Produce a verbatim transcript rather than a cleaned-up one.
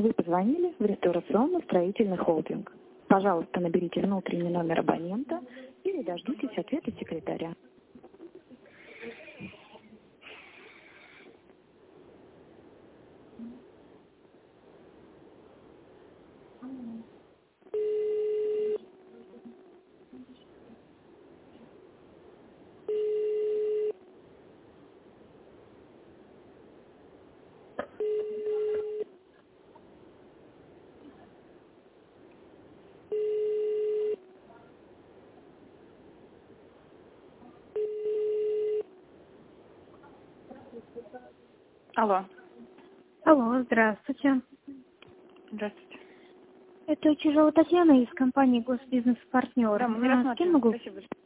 Вы позвонили в реставрационно-строительный холдинг. Пожалуйста, наберите внутренний номер абонента или дождитесь ответа секретаря. Алло. Алло, здравствуйте. Здравствуйте. Это Чижова Татьяна из компании Госбизнес Партнер. Да, мы А, с кем рассматриваем. могу? Спасибо.